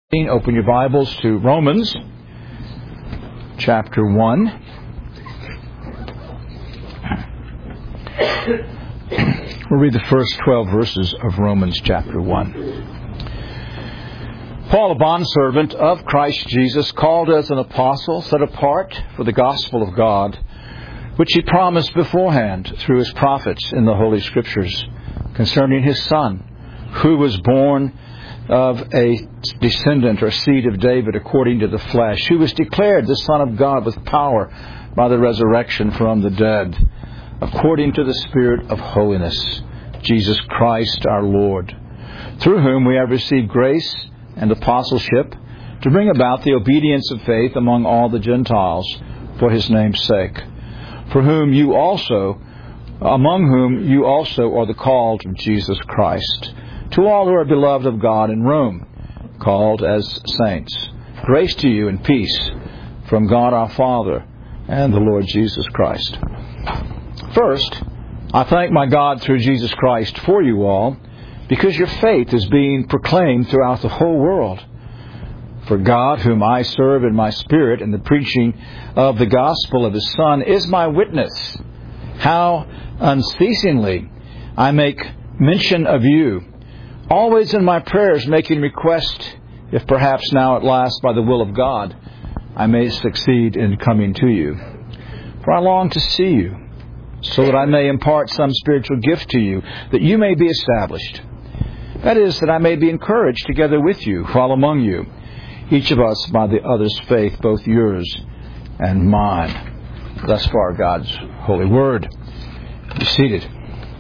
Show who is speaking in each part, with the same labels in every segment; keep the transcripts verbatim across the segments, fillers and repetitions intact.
Speaker 1: Open your Bibles to Romans chapter one. We'll read the first twelve verses of Romans chapter one. Paul, a bondservant of Christ Jesus, called as an apostle, set apart for the gospel of God, which he promised beforehand through his prophets in the Holy Scriptures, concerning his Son, who was born of a descendant or seed of David according to the flesh, who was declared the Son of God with power by the resurrection from the dead, according to the Spirit of holiness, Jesus Christ our Lord, through whom we have received grace and apostleship to bring about the obedience of faith among all the Gentiles for his name's sake, for whom you also, among whom you also are the called of Jesus Christ. To all who are beloved of God in Rome, called as saints, grace to you and peace from God our Father and the Lord Jesus Christ. First, I thank my God through Jesus Christ for you all, because your faith is being proclaimed throughout the whole world. For God, whom I serve in my spirit in the preaching of the gospel of his Son, is my witness, how unceasingly I make mention of you, always in my prayers making request, if perhaps now at last by the will of God I may succeed in coming to you. For I long to see you, so that I may impart some spiritual gift to you, that you may be established. That is, that I may be encouraged together with you while among you, each of us by the other's faith, both yours and mine. Thus far God's holy word. Be seated.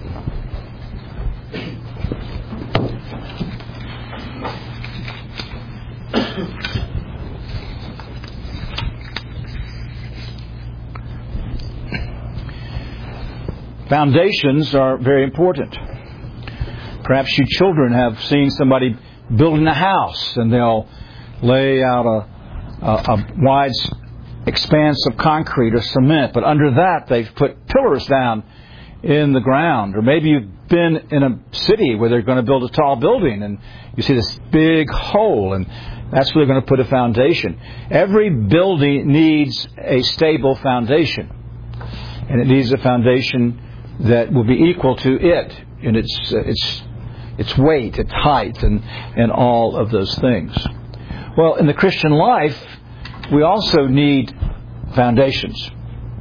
Speaker 1: Foundations are very important. Perhaps you children have seen somebody building a house, and they'll lay out a, a, a wide expanse of concrete or cement, but under that they've put pillars down in the ground. Or maybe you've been in a city where they're going to build a tall building, and you see this big hole, and that's where they're going to put a foundation. Every building needs a stable foundation, and it needs a foundation that will be equal to it in its uh, its its weight, its height, and, and all of those things. Well, in the Christian life, we also need foundations.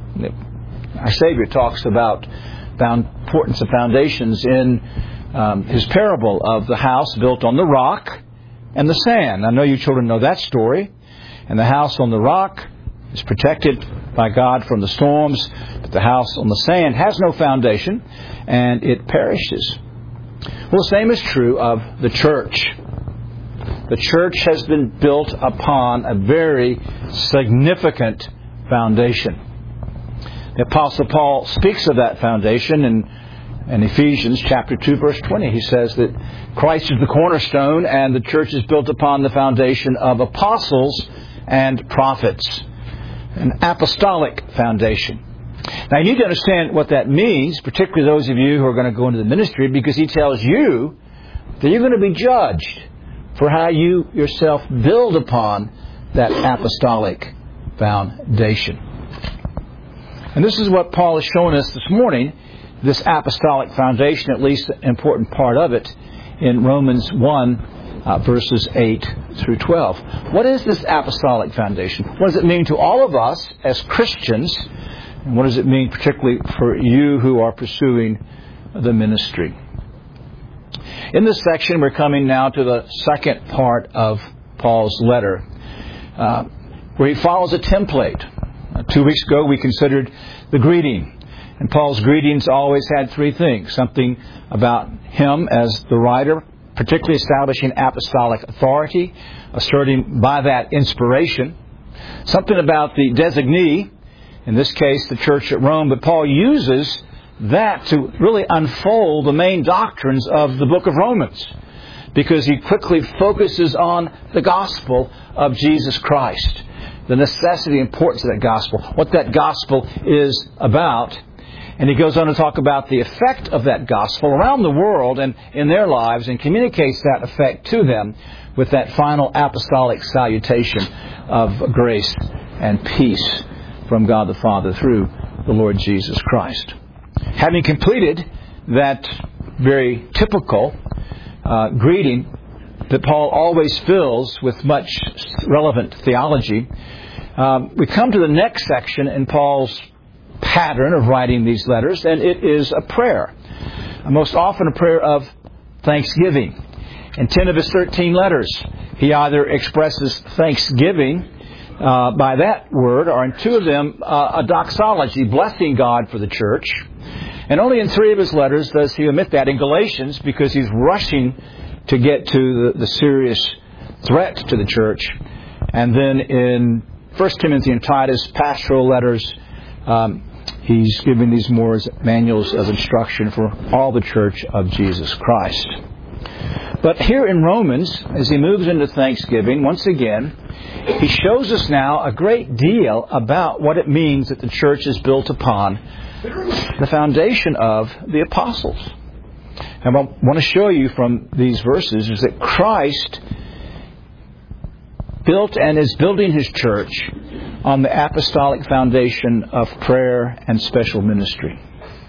Speaker 1: Our Savior talks about the importance of foundations in um, his parable of the house built on the rock and the sand. I know you children know that story. And the house on the rock is protected by God from the storms, but the house on the sand has no foundation, and it perishes. Well, the same is true of the church. The church has been built upon a very significant foundation. The Apostle Paul speaks of that foundation in, in Ephesians chapter two, verse twenty. He says that Christ is the cornerstone, and the church is built upon the foundation of apostles and prophets. An apostolic foundation. Now, you need to understand what that means, particularly those of you who are going to go into the ministry, because he tells you that you're going to be judged for how you yourself build upon that apostolic foundation. And this is what Paul is showing us this morning, this apostolic foundation, at least an important part of it, in Romans one, Uh, verses eight through twelve. What is this apostolic foundation? What does it mean to all of us as Christians? And what does it mean particularly for you who are pursuing the ministry? In this section, we're coming now to the second part of Paul's letter, uh, where he follows a template. Uh, two weeks ago, we considered the greeting. And Paul's greetings always had three things. Something about him as the writer, particularly establishing apostolic authority, asserting by that inspiration. Something about the designee, in this case the church at Rome, but Paul uses that to really unfold the main doctrines of the book of Romans, because he quickly focuses on the gospel of Jesus Christ, the necessity and importance of that gospel, what that gospel is about. And he goes on to talk about the effect of that gospel around the world and in their lives, and communicates that effect to them with that final apostolic salutation of grace and peace from God the Father through the Lord Jesus Christ. Having completed that very typical uh, greeting that Paul always fills with much relevant theology, um, we come to the next section in Paul's pattern of writing these letters, and it is a prayer. Most often a prayer of thanksgiving. In ten of his thirteen letters, he either expresses thanksgiving uh, by that word, or in two of them, uh, a doxology, blessing God for the church. And only in three of his letters does he omit that. In Galatians, because he's rushing to get to the, the serious threat to the church. And then in First Timothy and Titus, pastoral letters, um, he's giving these more as manuals of instruction for all the church of Jesus Christ. But here in Romans, as he moves into Thanksgiving, once again, he shows us now a great deal about what it means that the church is built upon the foundation of the apostles. And what I want to show you from these verses is that Christ built and is building His church on the apostolic foundation of prayer and special ministry.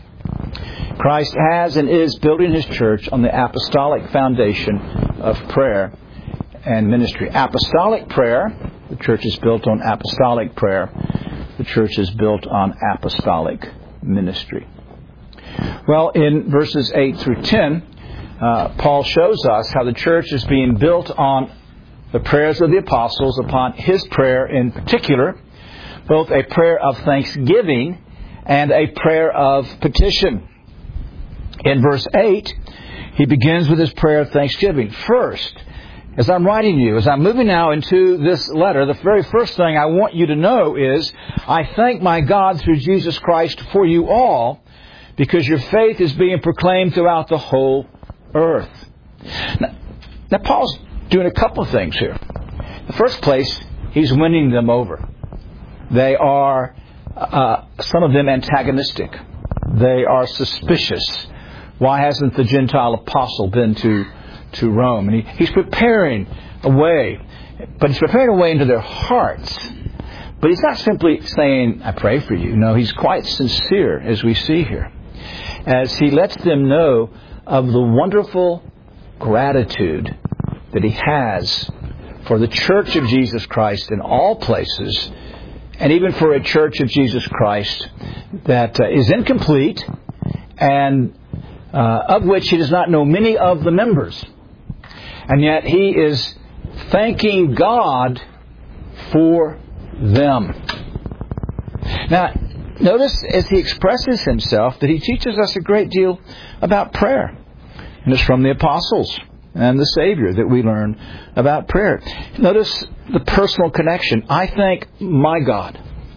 Speaker 1: Christ has and is building His church on the apostolic foundation of prayer and ministry. Apostolic prayer, the church is built on apostolic prayer. The church is built on apostolic ministry. Well, in verses eight through ten, uh, Paul shows us how the church is being built on the prayers of the apostles, upon his prayer in particular, both a prayer of thanksgiving and a prayer of petition. In verse eight, he begins with his prayer of thanksgiving. First, as I'm writing you, as I'm moving now into this letter, the very first thing I want you to know is, I thank my God through Jesus Christ for you all, because your faith is being proclaimed throughout the whole earth. Now, now Paul's doing a couple of things here. In the first place, he's winning them over. They are, uh, some of them, antagonistic. They are suspicious. Why hasn't the Gentile apostle been to, to Rome? And he, he's preparing a way, but he's preparing a way into their hearts. But he's not simply saying, I pray for you. No, he's quite sincere, as we see here, as he lets them know of the wonderful gratitude that he has for the Church of Jesus Christ in all places, and even for a Church of Jesus Christ that uh, is incomplete and uh, of which he does not know many of the members. And yet he is thanking God for them. Now, notice as he expresses himself that he teaches us a great deal about prayer. And it's from the apostles and the Savior that we learn about prayer. Notice the personal connection. I thank my God.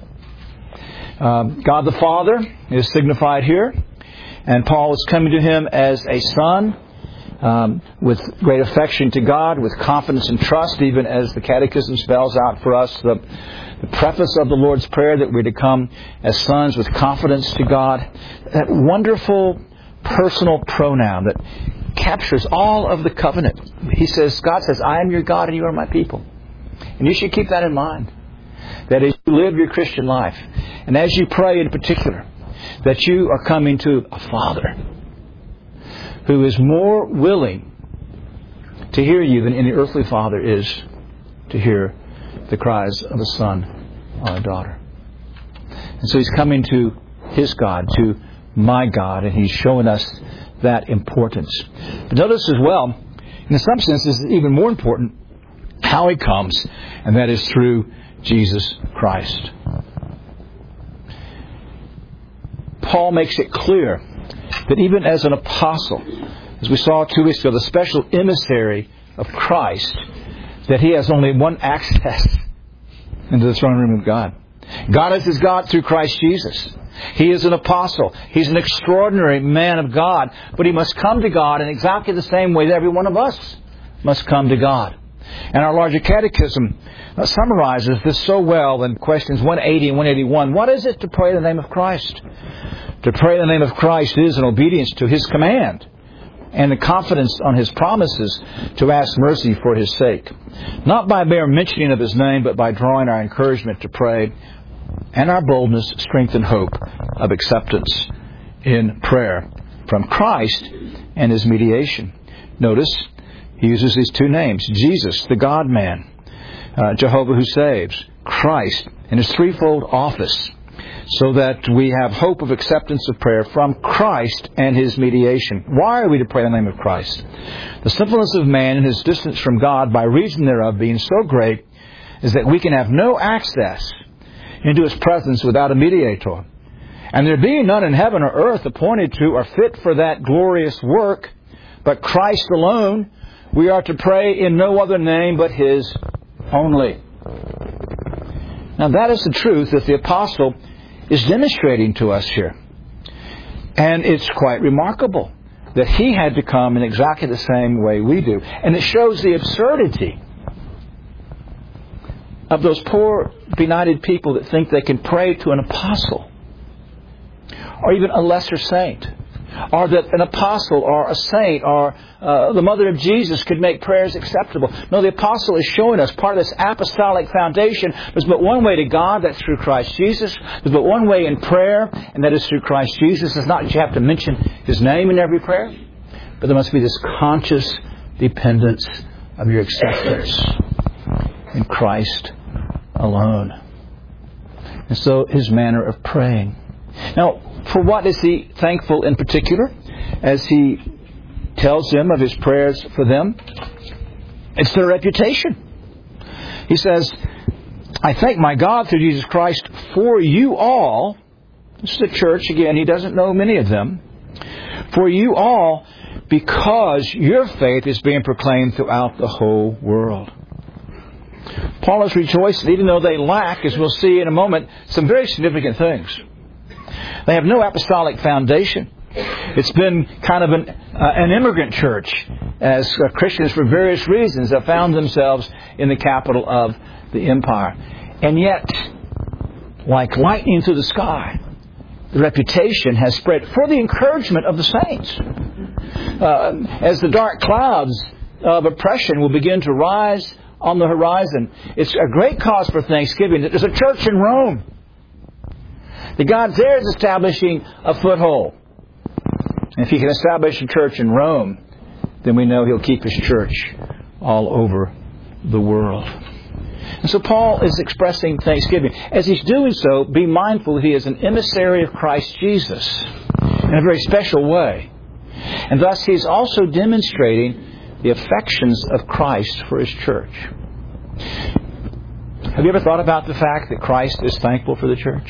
Speaker 1: Um, God the Father is signified here. And Paul is coming to Him as a son, um, with great affection to God, with confidence and trust, even as the Catechism spells out for us the, the preface of the Lord's Prayer, that we're to come as sons with confidence to God. That wonderful personal pronoun that captures all of the covenant. He says, God says, I am your God and you are my people. And you should keep that in mind. That as you live your Christian life, and as you pray in particular, that you are coming to a Father who is more willing to hear you than any earthly father is to hear the cries of a son or a daughter. And so He's coming to His God, to my God, and He's showing us that importance. But notice as well, in some senses, it's even more important how He comes, and that is through Jesus Christ. Paul makes it clear that even as an apostle, as we saw two weeks ago, the special emissary of Christ, that he has only one access into the throne room of God. God is his God through Christ Jesus. He is an apostle. He's an extraordinary man of God, but he must come to God in exactly the same way that every one of us must come to God. And our larger catechism uh, summarizes this so well in questions one eighty and one eighty-one. What is it to pray in the name of Christ? To pray in the name of Christ is an obedience to His command and the confidence on His promises to ask mercy for His sake. Not by mere mentioning of His name, but by drawing our encouragement to pray and our boldness, strength, and hope of acceptance in prayer from Christ and His mediation. Notice, He uses these two names, Jesus, the God-man, uh, Jehovah who saves, Christ, in His threefold office, so that we have hope of acceptance of prayer from Christ and His mediation. Why are we to pray in the name of Christ? The sinfulness of man and his distance from God by reason thereof being so great is that we can have no access into His presence without a mediator. And there being none in heaven or earth appointed to or fit for that glorious work, but Christ alone, we are to pray in no other name but His only. Now that is the truth that the apostle is demonstrating to us here. And it's quite remarkable that he had to come in exactly the same way we do. And it shows the absurdity of those poor, benighted people that think they can pray to an apostle or even a lesser saint, or that an apostle or a saint or uh, the mother of Jesus could make prayers acceptable. No, the apostle is showing us part of this apostolic foundation. There's but one way to God, that's through Christ Jesus. There's but one way in prayer, and that is through Christ Jesus. It's not that you have to mention His name in every prayer, but there must be this conscious dependence of your acceptance in Christ alone. And so His manner of praying. Now, for what is He thankful in particular as He tells them of His prayers for them? It's their reputation. He says, I thank my God through Jesus Christ for you all. This is the church again. He doesn't know many of them. For you all, because your faith is being proclaimed throughout the whole world. Paul is rejoicing, even though they lack, as we'll see in a moment, some very significant things. They have no apostolic foundation. It's been kind of an, uh, an immigrant church, as uh, Christians for various reasons have found themselves in the capital of the empire. And yet, like lightning through the sky, the reputation has spread for the encouragement of the saints. Uh, as the dark clouds of oppression will begin to rise on the horizon, it's a great cause for thanksgiving that there's a church in Rome. That God there is establishing a foothold. And if He can establish a church in Rome, then we know He'll keep His church all over the world. And so Paul is expressing thanksgiving. As he's doing so, be mindful that he is an emissary of Christ Jesus in a very special way. And thus he's also demonstrating the affections of Christ for His church. Have you ever thought about the fact that Christ is thankful for the church?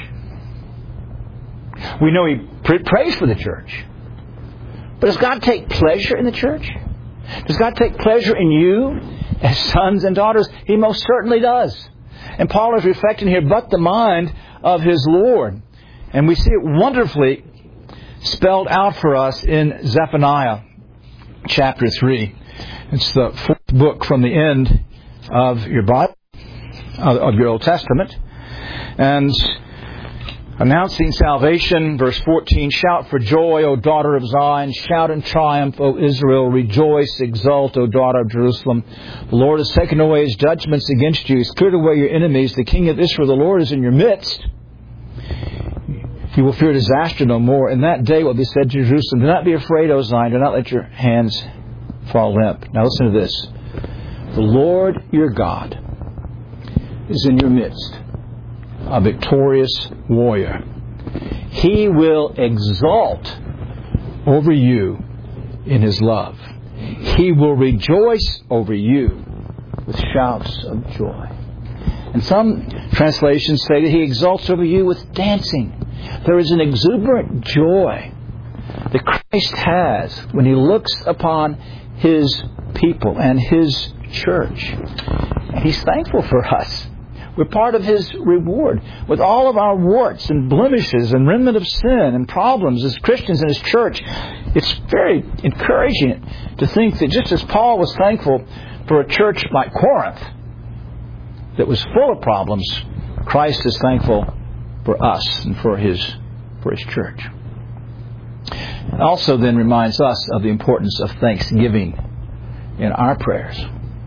Speaker 1: We know He prays for the church. But does God take pleasure in the church? Does God take pleasure in you as sons and daughters? He most certainly does. And Paul is reflecting here but the mind of his Lord. And we see it wonderfully spelled out for us in Zephaniah chapter three. It's the fourth book from the end of your Bible, of your Old Testament. And announcing salvation, verse fourteen, shout for joy, O daughter of Zion. Shout in triumph, O Israel. Rejoice, exult, O daughter of Jerusalem. The Lord has taken away His judgments against you. He's cleared away your enemies. The King of Israel, the Lord, is in your midst. You will fear disaster no more. In that day will be said to Jerusalem, do not be afraid, O Zion. Do not let your hands fall limp. Now listen to this. The Lord your God is in your midst, a victorious warrior. He will exult over you in His love. He will rejoice over you with shouts of joy. And some translations say that He exults over you with dancing. There is an exuberant joy that Christ has when He looks upon His people and His church. And He's thankful for us. We're part of His reward. With all of our warts and blemishes and remnant of sin and problems as Christians in His church, it's very encouraging to think that just as Paul was thankful for a church like Corinth that was full of problems, Christ is thankful for us and for His, for His church. also then reminds us of the importance of thanksgiving in our prayers.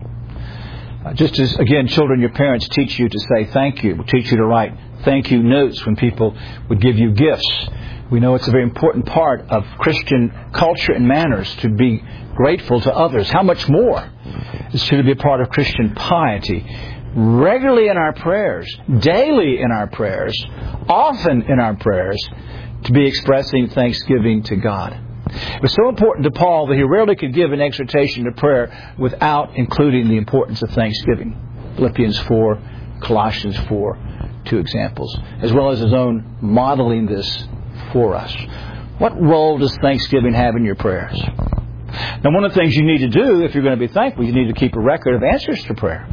Speaker 1: Uh, just as, again, children, your parents teach you to say thank you, teach you to write thank you notes when people would give you gifts. We know it's a very important part of Christian culture and manners to be grateful to others. How much more is to be a part of Christian piety? Regularly in our prayers, daily in our prayers, often in our prayers, to be expressing thanksgiving to God. It was so important to Paul that he rarely could give an exhortation to prayer without including the importance of thanksgiving. Philippians four, Colossians four, two examples, as well as his own modeling this for us. What role does thanksgiving have in your prayers? Now, one of the things you need to do if you're going to be thankful, you need to keep a record of answers to prayer.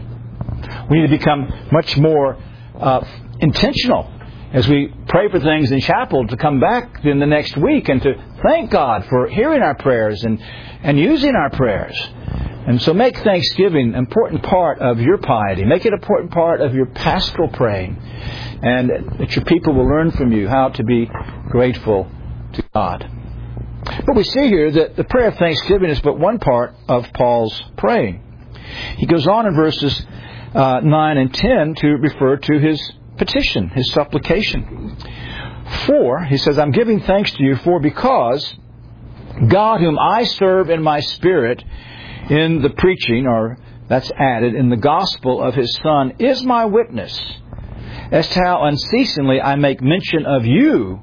Speaker 1: We need to become much more uh, intentional as we pray for things in chapel to come back in the next week and to thank God for hearing our prayers and, and using our prayers. And so make thanksgiving an important part of your piety. Make it an important part of your pastoral praying. And that your people will learn from you how to be grateful to God. But we see here that the prayer of thanksgiving is but one part of Paul's praying. He goes on in verses uh, nine and ten to refer to his petition, his supplication. For, he says, I'm giving thanks to you for because God, whom I serve in my spirit in the preaching, or that's added, in the gospel of His Son, is my witness as to how unceasingly I make mention of you,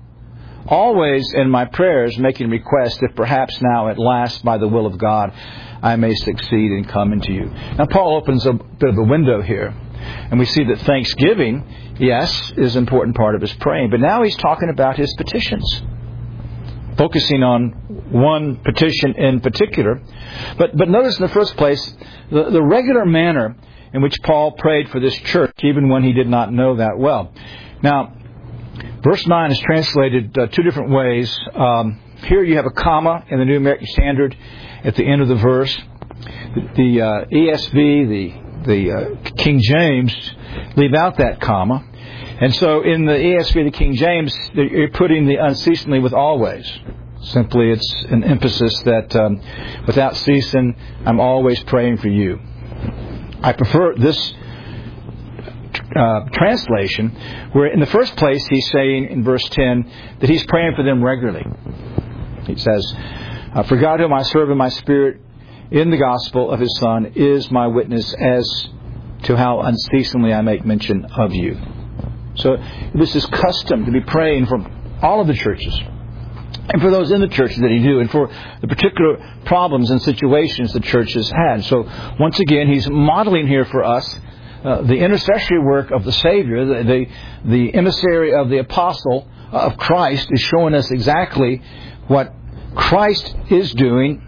Speaker 1: always in my prayers making request, if perhaps now at last by the will of God I may succeed in coming to you. Now Paul opens a bit of a window here, and we see that thanksgiving, yes, is an important part of his praying, but now he's talking about his petitions, focusing on one petition in particular. But but notice in the first place the, the regular manner in which Paul prayed for this church, even when he did not know that well. Now, verse nine is translated uh, two different ways. Um, here you have a comma in the New American Standard at the end of the verse. The, the uh, E S V, the the uh, King James, leave out that comma. And so in the E S V, the King James, you're putting the unceasingly with always. Simply, it's an emphasis that um, without ceasing, I'm always praying for you. I prefer this uh, translation, where in the first place he's saying in verse ten that he's praying for them regularly. He says, for God whom I serve in my spirit in the gospel of His Son is my witness as to how unceasingly I make mention of you. So this is custom to be praying for all of the churches, and for those in the churches that he do, and for the particular problems and situations the church has had. So once again, he's modeling here for us uh, the intercessory work of the Savior, the, the the emissary of the apostle of Christ, is showing us exactly what Christ is doing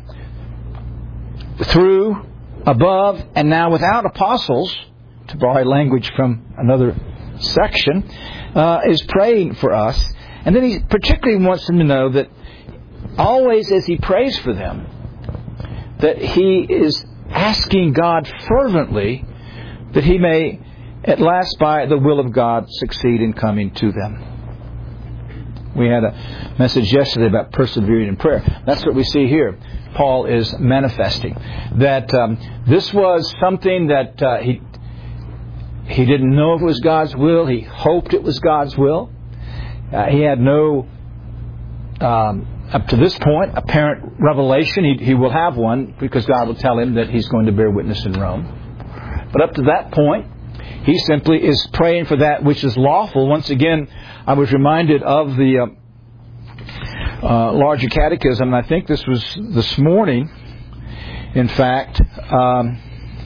Speaker 1: through, above, and now without apostles, to borrow language from another section, uh, is praying for us. And then he particularly wants them to know that always as he prays for them, that he is asking God fervently that he may at last by the will of God succeed in coming to them. We had a message yesterday about persevering in prayer. That's what we see here. Paul is manifesting that um, this was something that uh, he he didn't know if it was God's will. He hoped it was God's will. Uh, he had no, um, up to this point, apparent revelation. He, he will have one because God will tell him that he's going to bear witness in Rome. But up to that point, he simply is praying for that which is lawful. Once again, I was reminded of the uh, uh, larger catechism, and I think this was this morning, in fact. Um,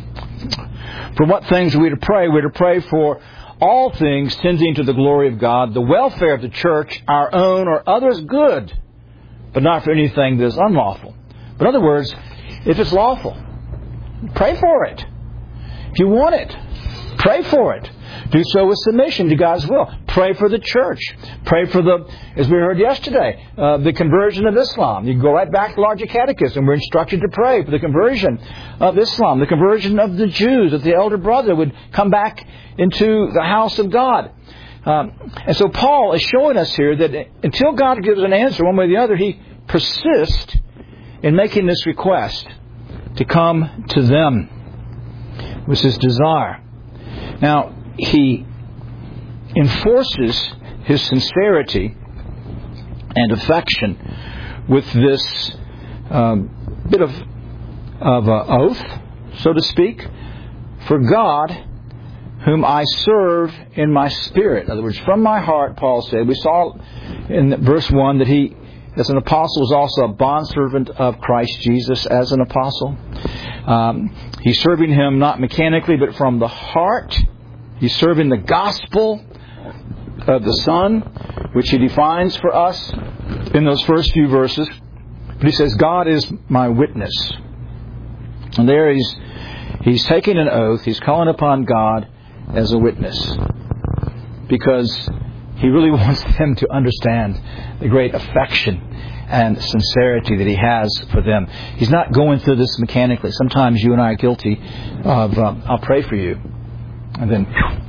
Speaker 1: for what things are we to pray? We're to pray for all things tending to the glory of God, the welfare of the church, our own or others' good, but not for anything that is unlawful. But in other words, if it's lawful, pray for it. If you want it, pray for it. Do so with submission to God's will. Pray for the church. Pray for the, as we heard yesterday, uh, the conversion of Islam. You can go right back to the larger catechism. We're instructed to pray for the conversion of Islam, the conversion of the Jews, that the elder brother would come back into the house of God. Um, and so Paul is showing us here that until God gives an answer one way or the other, he persist in making this request to come to them. It was his desire. Now, he enforces his sincerity and affection with this um, bit of, of uh, oath, so to speak, for God, whom I serve in my spirit. In other words, from my heart, Paul said. We saw in verse one that he, as an apostle, was also a bondservant of Christ Jesus as an apostle. Um, he's serving Him not mechanically, but from the heart. He's serving the gospel of the Son, which he defines for us in those first few verses. But he says, God is my witness. And there he's, he's taking an oath. He's calling upon God as a witness, because he really wants them to understand the great affection and sincerity that he has for them. He's not going through this mechanically. Sometimes you and I are guilty of, um, I'll pray for you, and then whew,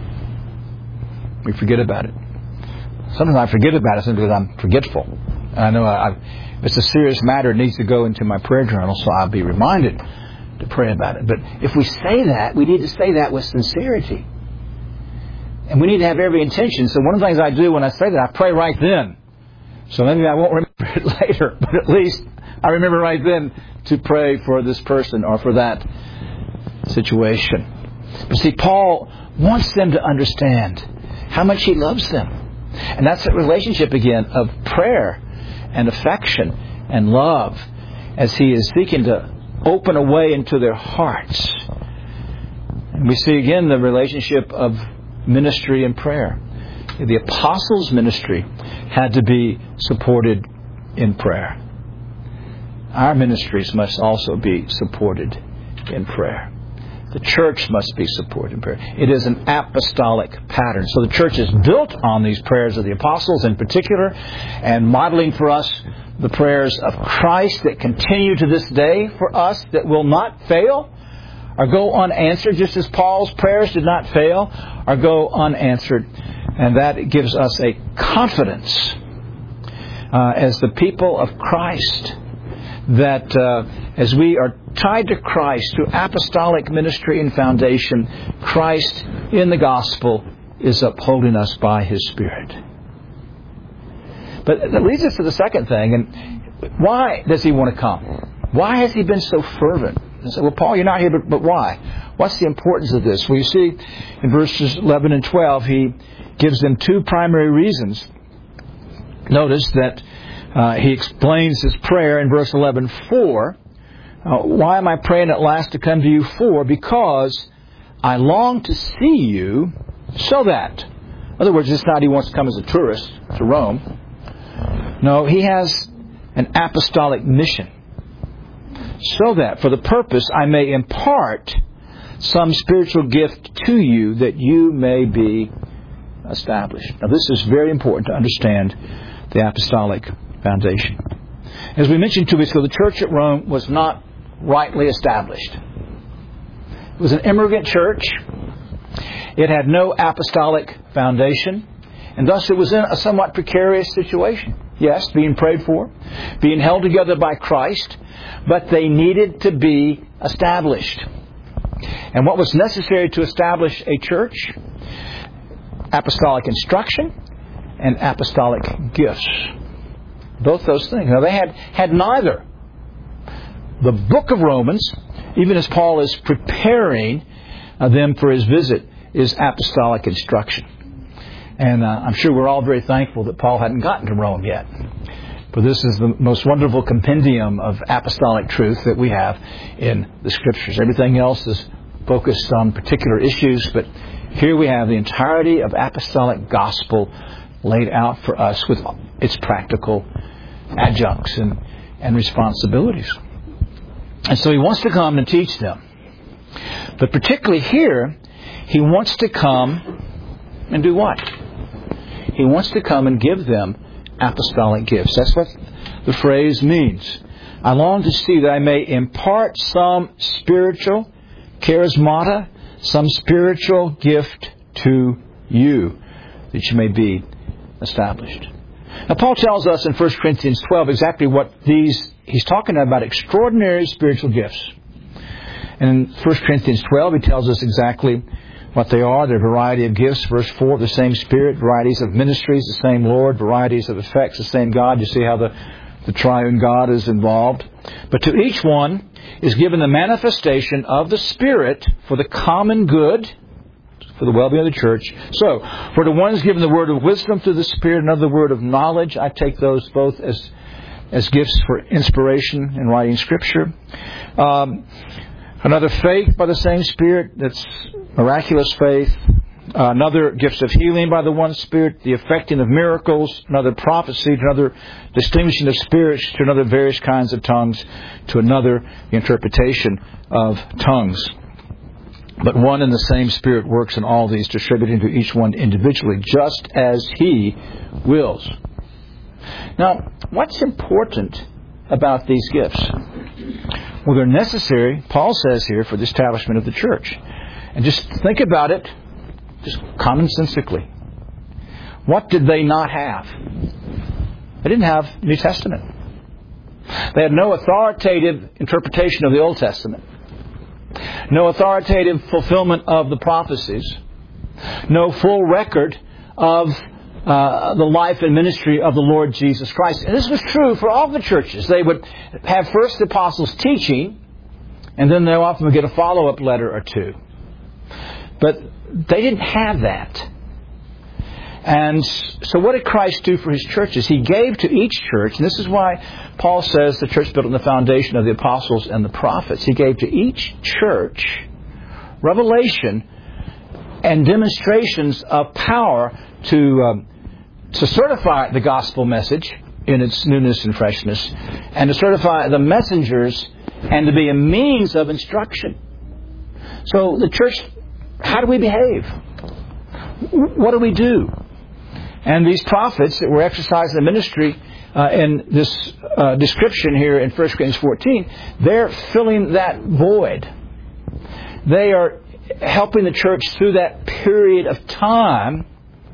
Speaker 1: we forget about it. Sometimes I forget about it simply because I'm forgetful. And I know I, I, if it's a serious matter, it needs to go into my prayer journal, so I'll be reminded to pray about it. But if we say that, we need to say that with sincerity. And we need to have every intention. So one of the things I do when I say that, I pray right then. So maybe I won't remember it later, but at least I remember right then to pray for this person or for that situation. But see, Paul wants them to understand how much he loves them. And that's that relationship again of prayer and affection and love, as he is seeking to open a way into their hearts. And we see again the relationship of ministry and prayer. The apostles' ministry had to be supported in prayer. Our ministries must also be supported in prayer. The church must be supported in prayer. It is an apostolic pattern. So the church is built on these prayers of the apostles in particular, and modeling for us the prayers of Christ that continue to this day for us, that will not fail or go unanswered, just as Paul's prayers did not fail or go unanswered. And that gives us a confidence uh, as the people of Christ, that uh, as we are tied to Christ through apostolic ministry and foundation, Christ in the gospel is upholding us by His Spirit. But that leads us to the second thing. And why does He want to come? Why has He been so fervent? And say, well, Paul, you're not here, but, but why? What's the importance of this? Well, you see, in verses eleven and twelve, he gives them two primary reasons. Notice that uh, he explains his prayer in verse eleven, for, uh, why am I praying at last to come to you? For, because I long to see you, so that. In other words, it's not he wants to come as a tourist to Rome. No, he has an apostolic mission. So that, for the purpose, I may impart some spiritual gift to you, that you may be established. Now, this is very important to understand the apostolic foundation. As we mentioned two weeks ago, the church at Rome was not rightly established. It was an immigrant church. It had no apostolic foundation, and thus it was in a somewhat precarious situation. Yes, being prayed for, being held together by Christ, but they needed to be established. And what was necessary to establish a church? Apostolic instruction and apostolic gifts. Both those things. Now, they had, had neither. The book of Romans, even as Paul is preparing uh, them for his visit, is apostolic instruction. And uh, I'm sure we're all very thankful that Paul hadn't gotten to Rome yet. For this is the most wonderful compendium of apostolic truth that we have in the Scriptures. Everything else is focused on particular issues, but here we have the entirety of apostolic gospel laid out for us with its practical adjuncts and, and responsibilities. And so he wants to come and teach them. But particularly here, he wants to come and do what? He wants to come and give them apostolic gifts. That's what the phrase means. I long to see that I may impart some spiritual charismata, some spiritual gift to you, that you may be established. Now, Paul tells us in First Corinthians twelve exactly what these, he's talking about extraordinary spiritual gifts. And in First Corinthians twelve, he tells us exactly what they are. They're a variety of gifts. Verse four, the same Spirit, varieties of ministries, the same Lord, varieties of effects, the same God. You see how the, the triune God is involved. But to each one is given the manifestation of the Spirit for the common good, for the well-being of the church. So, for the one is given the word of wisdom through the Spirit, another the word of knowledge. I take those both as as gifts for inspiration in writing Scripture. Um, another faith by the same Spirit, that's miraculous faith. Uh, another gifts of healing by the one Spirit, the effecting of miracles. Another prophecy, to another distinguishing of spirits, to another various kinds of tongues, to another the interpretation of tongues. But one and the same Spirit works in all these, distributing to each one individually, just as He wills. Now, what's important about these gifts? Well, they're necessary, Paul says here, for the establishment of the church. And just think about it, just commonsensically. What did they not have? They didn't have New Testament. They had no authoritative interpretation of the Old Testament. No authoritative fulfillment of the prophecies. No full record of uh, the life and ministry of the Lord Jesus Christ. And this was true for all the churches. They would have first the apostles' teaching, and then they often would get a follow-up letter or two. But they didn't have that. And so what did Christ do for His churches? He gave to each church, and this is why Paul says the church built on the foundation of the apostles and the prophets. He gave to each church revelation and demonstrations of power to um, to certify the gospel message in its newness and freshness, and to certify the messengers, and to be a means of instruction. So the church, how do we behave? What do we do? And these prophets that were exercising the ministry uh, in this uh, description here in First Corinthians fourteen, they're filling that void. They are helping the church through that period of time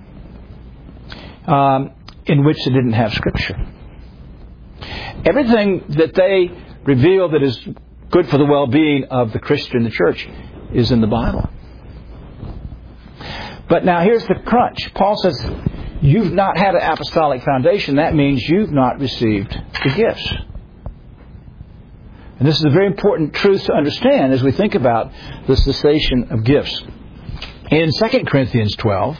Speaker 1: um, in which they didn't have Scripture. Everything that they reveal that is good for the well-being of the Christian, the church, is in the Bible. But now here's the crunch. Paul says, you've not had an apostolic foundation. That means you've not received the gifts. And this is a very important truth to understand as we think about the cessation of gifts. In Second Corinthians twelve,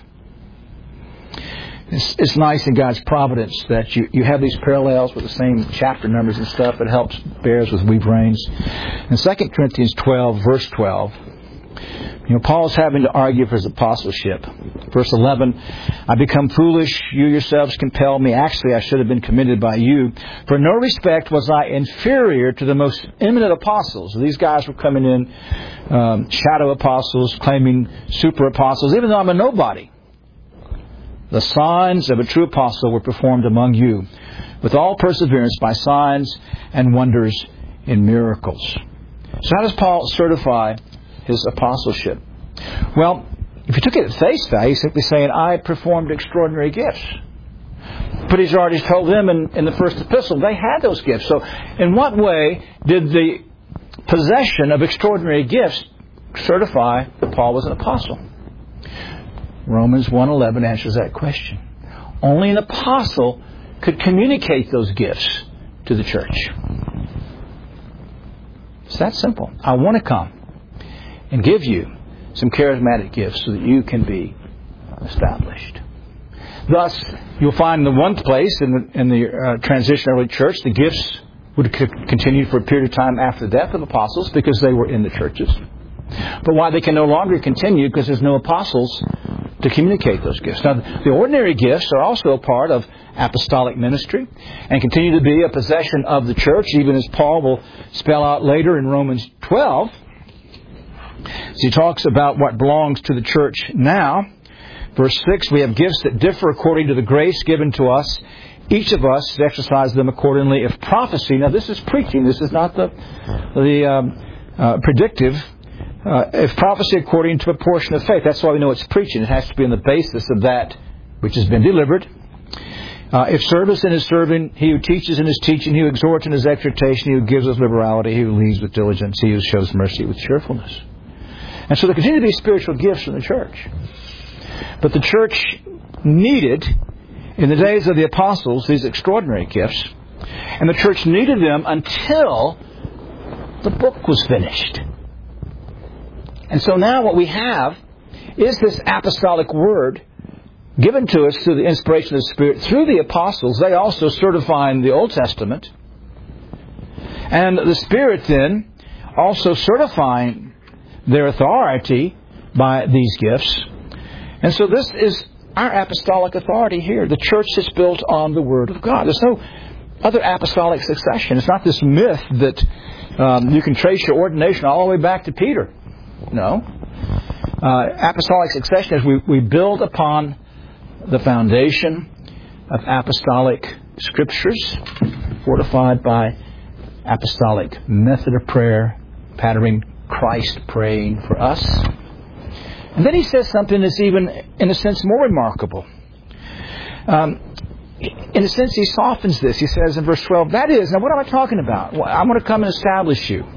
Speaker 1: it's, it's nice in God's providence that you, you have these parallels with the same chapter numbers and stuff. It helps bears with weak brains. In Second Corinthians twelve, verse twelve, you know, Paul's having to argue for his apostleship. Verse eleven, I become foolish, you yourselves compel me. Actually, I should have been commended by you. For in no respect was I inferior to the most eminent apostles. These guys were coming in, um, shadow apostles, claiming super apostles, even though I'm a nobody. The signs of a true apostle were performed among you, with all perseverance by signs and wonders in miracles. So how does Paul certify his apostleship? Well, if you took it at face value, he's simply saying, I performed extraordinary gifts. But he's already told them in, in the first epistle, they had those gifts. So in what way did the possession of extraordinary gifts certify that Paul was an apostle? Romans one eleven answers that question. Only an apostle could communicate those gifts to the church. It's that simple. I want to come and give you some charismatic gifts so that you can be established. Thus, you'll find in the one place in the, in the uh, transition early church, the gifts would continue for a period of time after the death of apostles because they were in the churches. But why they can no longer continue because there's no apostles to communicate those gifts. Now, the ordinary gifts are also a part of apostolic ministry and continue to be a possession of the church, even as Paul will spell out later in Romans twelve. So he talks about what belongs to the church now. Verse six, we have gifts that differ according to the grace given to us. Each of us exercise them accordingly. If prophecy, now this is preaching, this is not the, the um, uh, predictive. Uh, if prophecy according to a portion of faith, that's why we know it's preaching. It has to be on the basis of that which has been delivered. Uh, if service in his serving, he who teaches in his teaching, he who exhorts in his exhortation, he who gives with liberality, he who leads with diligence, he who shows mercy with cheerfulness. And so there continue to be spiritual gifts in the church. But the church needed, in the days of the apostles, these extraordinary gifts. And the church needed them until the book was finished. And so now what we have is this apostolic word given to us through the inspiration of the Spirit, through the apostles. They also certifying the Old Testament. And the Spirit then also certifying their authority by these gifts. And so this is our apostolic authority here. The church is built on the Word of God. There's no other apostolic succession. It's not this myth that um, you can trace your ordination all the way back to Peter. No. Uh, apostolic succession is we, we build upon the foundation of apostolic scriptures, fortified by apostolic method of prayer, patterning Christ praying for us. And then he says something that's even, in a sense, more remarkable. Um, in a sense, he softens this. He says in verse twelve, that is, now what am I talking about? Well, I'm going to come and establish you.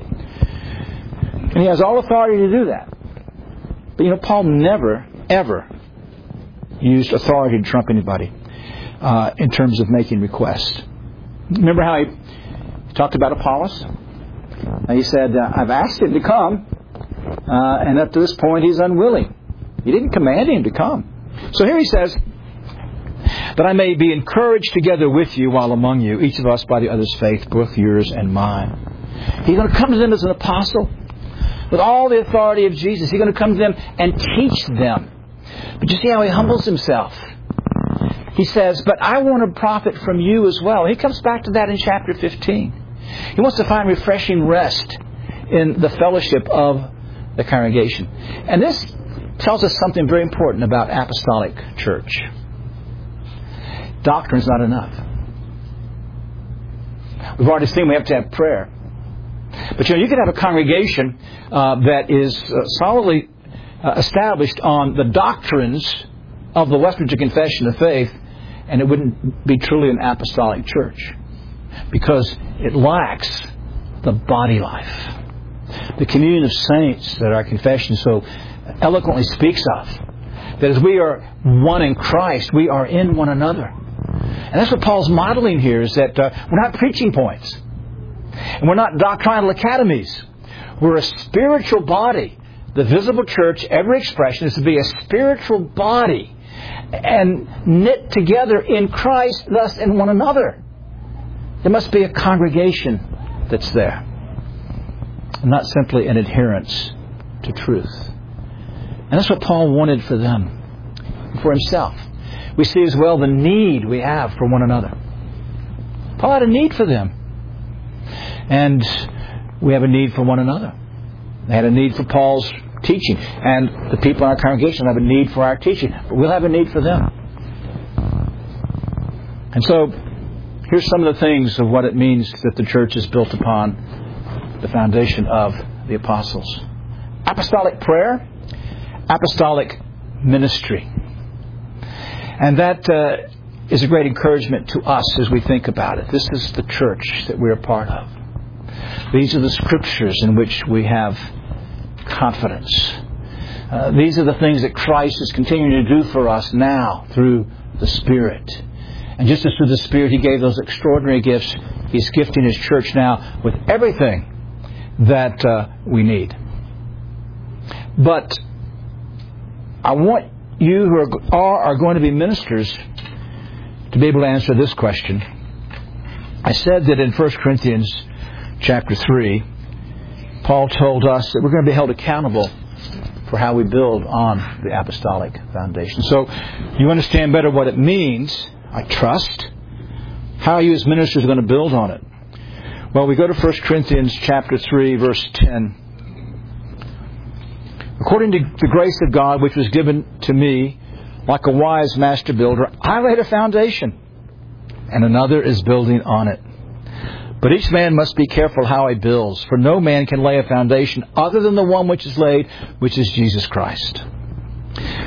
Speaker 1: And he has all authority to do that. But you know, Paul never, ever used authority to trump anybody uh, in terms of making requests. Remember how he talked about Apollos? Uh, he said, uh, I've asked him to come, uh, and up to this point he's unwilling. He didn't command him to come. So here he says, that I may be encouraged together with you while among you, each of us by the other's faith, both yours and mine. He's going to come to them as an apostle with all the authority of Jesus. He's going to come to them and teach them. But you see how he humbles himself. He says, but I want to profit from you as well. He comes back to that in chapter fifteen. He wants to find refreshing rest in the fellowship of the congregation. And this tells us something very important about apostolic church. Doctrine is not enough. We've already seen we have to have prayer. But you know, you can have a congregation uh, that is uh, solidly uh, established on the doctrines of the Westminster Confession of Faith, and it wouldn't be truly an apostolic church because it lacks the body life, the communion of saints that our confession so eloquently speaks of. That as we are one in Christ, we are in one another. And that's what Paul's modeling here, is that uh, we're not preaching points. And we're not doctrinal academies. We're a spiritual body. The visible church, every expression is to be a spiritual body and knit together in Christ, thus in one another. There must be a congregation that's there, and not simply an adherence to truth. And that's what Paul wanted for them, for himself. We see as well the need we have for one another. Paul had a need for them. And we have a need for one another. They had a need for Paul's teaching. And the people in our congregation have a need for our teaching. But we'll have a need for them. And so, here's some of the things of what it means that the church is built upon the foundation of the apostles. Apostolic prayer. Apostolic ministry. And that uh, is a great encouragement to us as we think about it. This is the church that we're a part of. These are the scriptures in which we have confidence. Uh, these are the things that Christ is continuing to do for us now through the Spirit. And just as through the Spirit He gave those extraordinary gifts, He's gifting His church now with everything that uh, we need. But I want you who are, are, are going to be ministers to be able to answer this question. I said that in First Corinthians chapter three, Paul told us that we're going to be held accountable for how we build on the apostolic foundation. So you understand better what it means, I trust. How you as ministers are going to build on it. Well, we go to First Corinthians chapter three, verse ten. According to the grace of God which was given to me, like a wise master builder, I laid a foundation, and another is building on it. But each man must be careful how he builds, for no man can lay a foundation other than the one which is laid, which is Jesus Christ.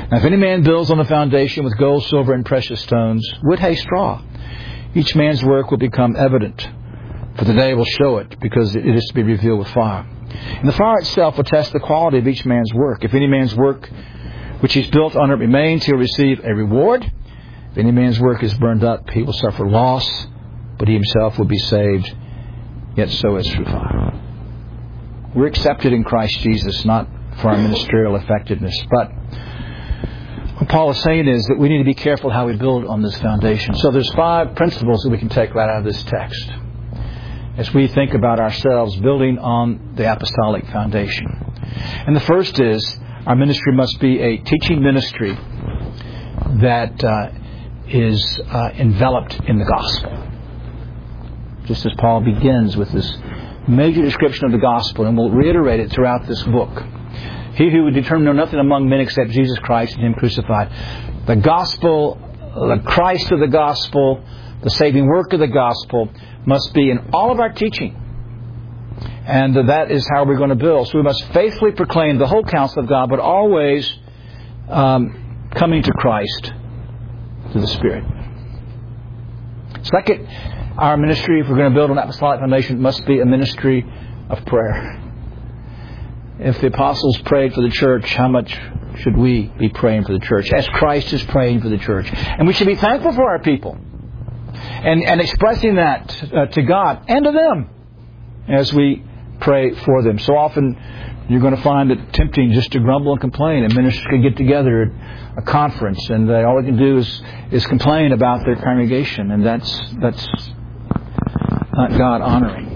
Speaker 1: Now, if any man builds on the foundation with gold, silver, and precious stones, wood, hay, straw, each man's work will become evident, for the day will show it, because it is to be revealed with fire. And the fire itself will test the quality of each man's work. If any man's work which he's built on it remains, he'll receive a reward. If any man's work is burned up, he will suffer loss, but he himself will be saved, yet so is through fire. We're accepted in Christ Jesus, not for our ministerial effectiveness, but what Paul is saying is that we need to be careful how we build on this foundation. So there's five principles that we can take right out of this text as we think about ourselves building on the apostolic foundation. And the first is, our ministry must be a teaching ministry that uh, is uh, enveloped in the gospel. Just as Paul begins with this major description of the gospel, and we'll reiterate it throughout this book. He who would determine know nothing among men except Jesus Christ and Him crucified. The gospel, the Christ of the gospel, the saving work of the gospel must be in all of our teaching. And that is how we're going to build. So we must faithfully proclaim the whole counsel of God, but always um, coming to Christ through the Spirit. Second, our ministry, if we're going to build on that apostolic foundation, must be a ministry of prayer. If the apostles prayed for the church, how much should we be praying for the church? As Christ is praying for the church. And we should be thankful for our people. And, and expressing that uh, to God and to them as we pray for them. So often you're going to find it tempting just to grumble and complain. And ministers can get together at a conference and they, all they can do is, is complain about their congregation. And that's that's not God honoring.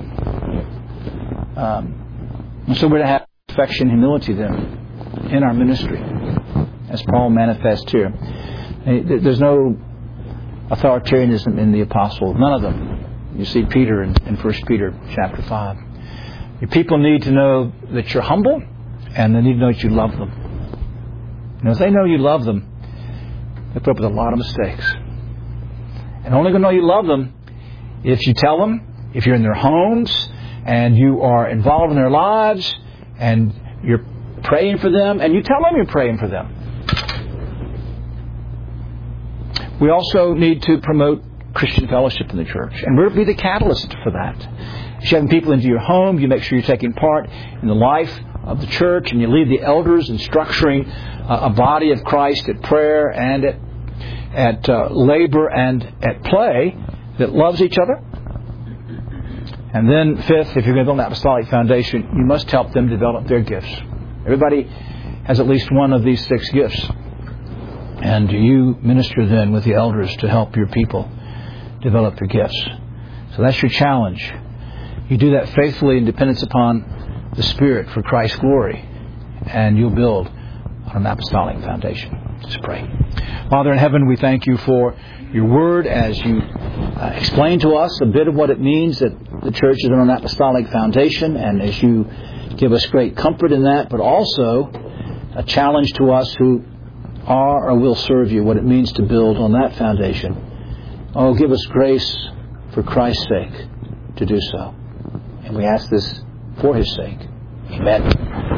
Speaker 1: Um, and so we're to have affection, humility then in our ministry, as Paul manifests here. There's no authoritarianism in the apostles, none of them. You see Peter in, in First Peter chapter five. Your people need to know that you're humble, and they need to know that you love them. And if they know you love them, they put up with a lot of mistakes. And only going to know you love them if you tell them, if you're in their homes, and you are involved in their lives, and you're praying for them, and you tell them you're praying for them. We also need to promote Christian fellowship in the church. And we're to be the catalyst for that. If you're having people into your home, you make sure you're taking part in the life of the church, and you lead the elders in structuring a body of Christ at prayer and at, at uh, labor and at play that loves each other. And then fifth, if you're going to build an apostolic foundation, you must help them develop their gifts. Everybody has at least one of these six gifts. And you minister then with the elders to help your people develop their gifts. So that's your challenge. You do that faithfully in dependence upon the Spirit for Christ's glory, and you'll build on an apostolic foundation. Let's pray. Father in heaven, we thank you for your word as you uh, explain to us a bit of what it means that the church is on an apostolic foundation, and as you give us great comfort in that, but also a challenge to us who are or will serve you, what it means to build on that foundation. Oh, give us grace for Christ's sake to do so. And we ask this for His sake. Amen.